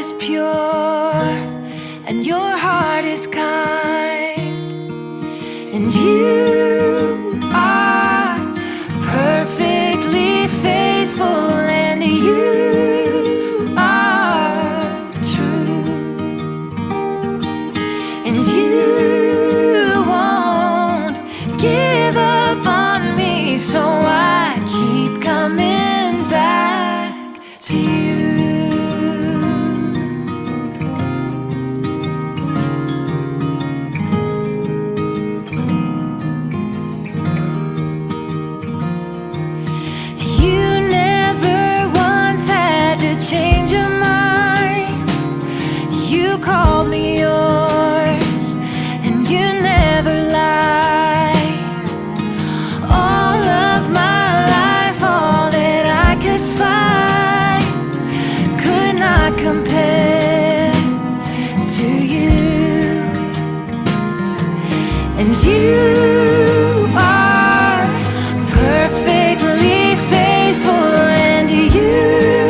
is pure and your heart is kind, and you are perfectly faithful, and you are true, and you won't give up on me, so I keep coming back to you. Change your mind. You called me yours, and you never lie. All of my life, all that I could find could not compare to you. And you are perfectly faithful, and you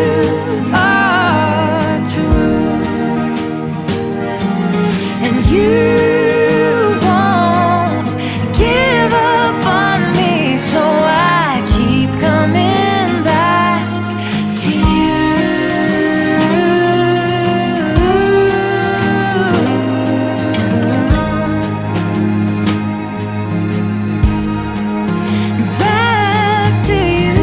you won't give up on me, so I keep coming back to you. Back to you.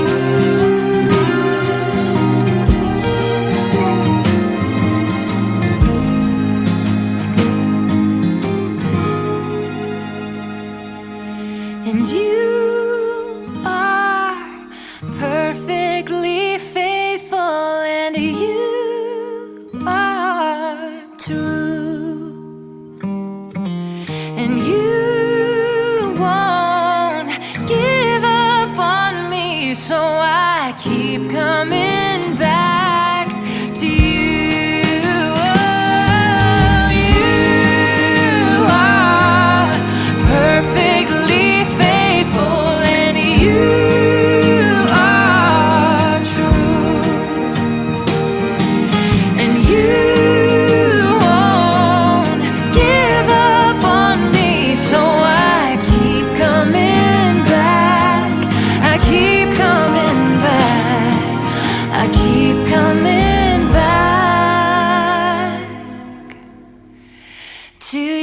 And you are perfectly faithful, and you are true, and you won't give up on me, so I keep coming back to you. I keep coming back to you.